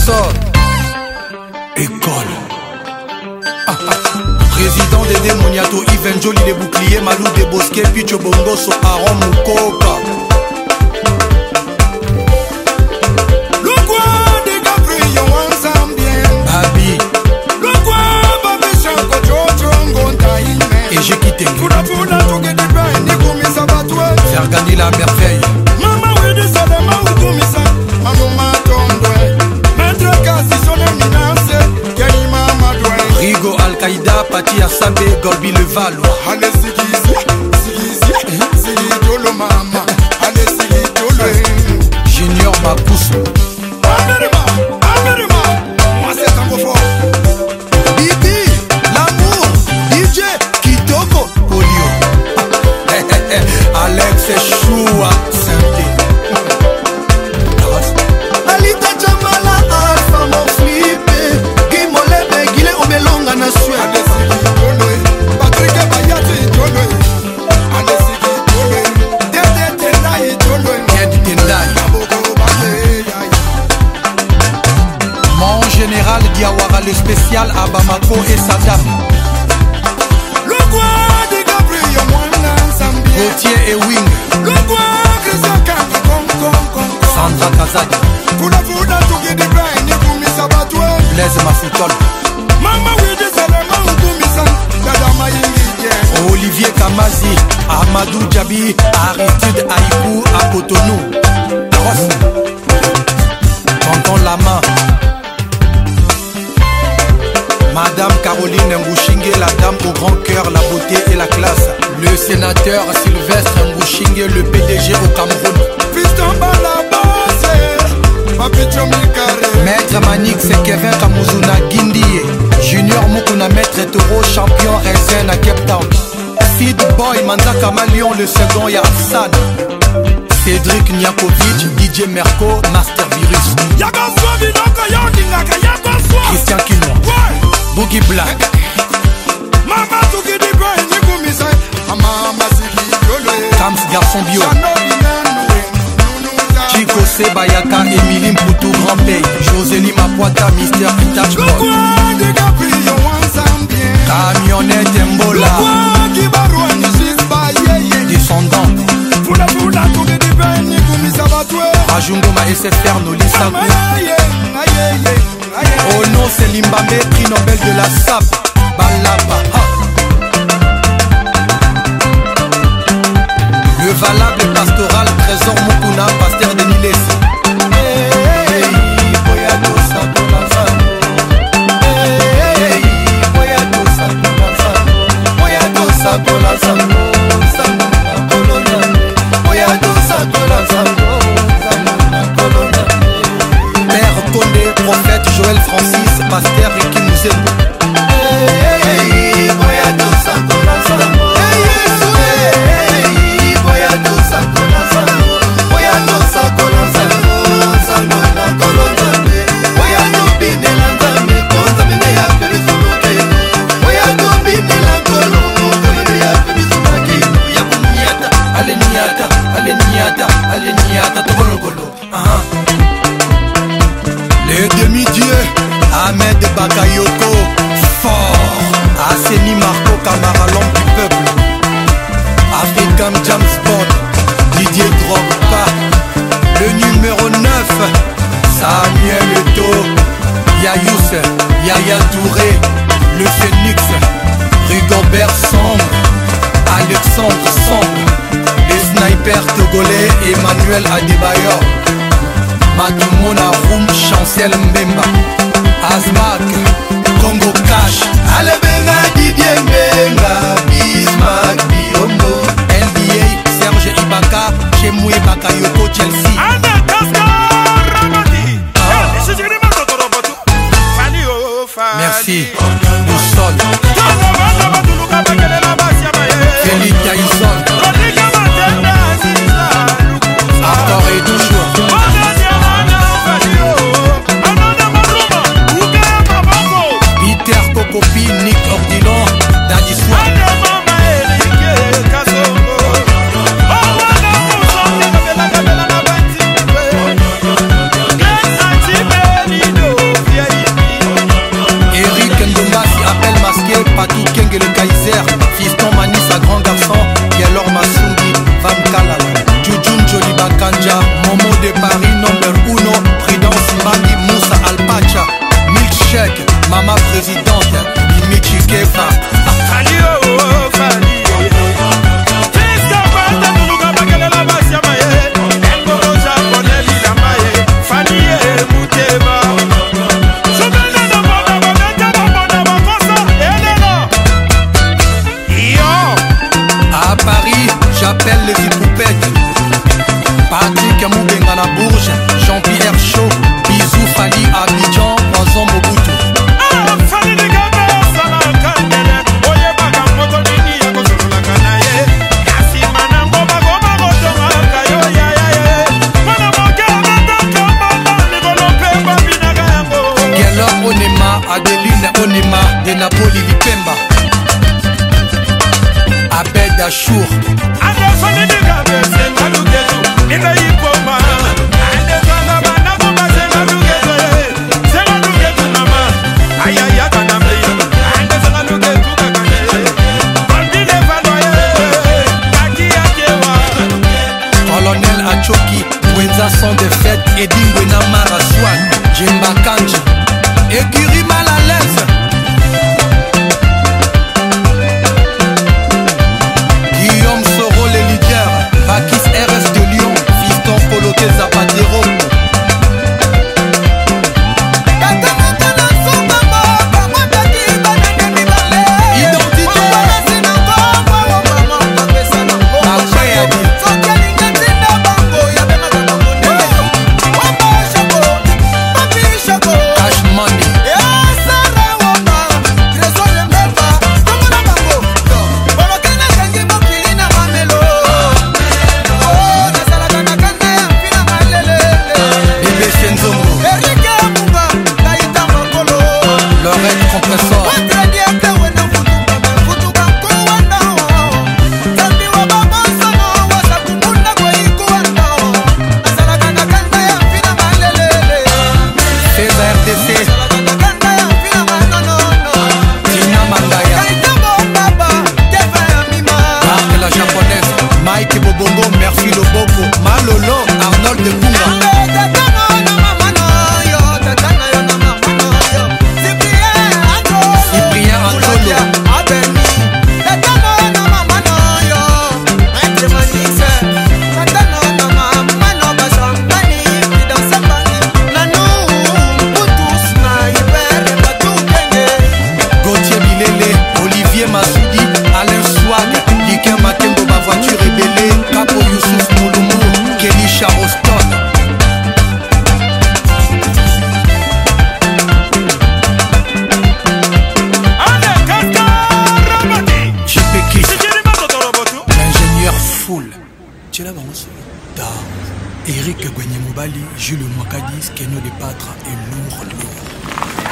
sort. École. Président Dédé Moniato, Yves Njoli, les boucliers, Malou des Bosquets, Picho Bongoso, Aaron Mukoka. Le quoi des Gabriel ensemble bien. Babi. Le quoi Babi Chanko Jojo Ngontaïme. Et j'ai quitté. Fouda Fouda Touké des Bains, Nikoumi Sabatoué. Faire gagner la merveille. Maman Widi Salama Outoumisa. Maman Matondoué. Maître Kassi Soné Minance. Yaïma Madoué. Rigo Al-Qaïda, Pati Assambe, Golbi le Valois. Allez Sigisi, Sigisi, Sigi Dolo Mama. Allez Sigi Dolo. Junior Mapoussou. Amerima, Amerima. Moi c'est tango fort. Bibi, l'amour, DJ, Kitoko, Polio. Alex Choua, Saint-Denis. Alita Jamala, Alpha mon flippé. Guy Molebe, Guilé Omelonga na sué. Allez Sigi Dolo. Patrick Bayati Dolo. Allez Sigi Dolo. Dede Tendai Dolo. Ed Tendai. Aboko Bate, Mon général Diawara, le spécial à Bamako et Saddam. le quoi des Gabriel ensemble bien. Gauthier et Wing. Le quoi Christian Kanga, con. Sandra Kazadi. Fouda Fouda Touké des Bains, Nikoumi Sabatoué. Blaise Mafoutol. Mama Widi Salama Outoumisa. Dada Mayingi. Olivier Kamazi. Amadou Djabi. Aristide Aïkou à Cotonou. Ross. Tonton Lama. Madame Caroline Ngouchingue, la dame au grand cœur, la beauté et la classe. Le sénateur Sylvestre Ngouchingue, le PDG au Cameroun. Fiston Balabose. Papicho Mikare. Maître Manix, c'est Kevin Kamuzuna Guindie. Junior Mukuna, Maître Toro, champion Raisin à Cape Town. Sid Boy, Manzaka Malion, le second Yarsan. Cédric Niakovic, DJ Merco, Master Virus. Yagaswa Binoko Yondingaka Yagaswa. Christian Kinois, Ouais. Boogie Black. Mama Touké des Bains, Nikoumi Sa. Mama Sigi Dolo. Kams Garçon Bio. Chico Sebayaka, Émilie Mpoutou, Grand Pays. Josélie Mapoita, Mister Pitach Le Boy. quoi des Gabriel ensemble bien. Camionnette Mbola. Le quoi qui barouane Jisba Yeye. Descendant. Fouda Fouda Touké des Bains, Nikoumi Sabatoué. Rajungoma SFR Nolisakou. Aye, aye, aye. Oh non, c'est Limbambe, prix Nobel de la SAP. Balaba. Ha. Le valable pastoral, Trésor Mukuna, pasteur de Niles. Père Condé, prophète Joël Francis, pasteur Ricky Mouzembo. Les demi-dieux, Ahmed Bakayoko, fort. Asseni Marco Camara, l'homme du peuple. African James Bond, Didier Drogba. Le numéro 9, Samuel Eto'o, Yayous, Yaya Touré. Le Phénix, Rigobert Sombre, Alexandre Sombre. Les snipers togolais, Emmanuel Adebayor. Matumona Roum, Chancel Mbemba. Azmak, Congo Cash. Alebenga Didier Mbenga, Bismarck Biombo. NBA, Serge Ibaka, Chemoué Bakayoko, Chelsea. Merci, Boussol. Félix Tyson. Encore et toujours. Peter Kokopi, Nick Ordilon, Daddy Swag. Achour Colonel Achoki, Wenza sans défaite, Edingwena Maraswan, Jimba Kanji, Écurie mal à l'aise. Guillaume Soro, les leaders, Bakis RS de Lyon, Fiston Poloke Zapatero. Mike Bobongo, merci Loboko, Malolo, Arnold de Kunga. Cyprien Antolo. Gauthier Bilele, Olivier Massoudi, Alain Swag, Liken Matembo, ma voiture rebelle, Capo Youssouf Mouloumou, Kelly Charoston. L'ingénieur full. Eric Gwenyemobali, Jules Mwakadis, Keno de Patra et lourd.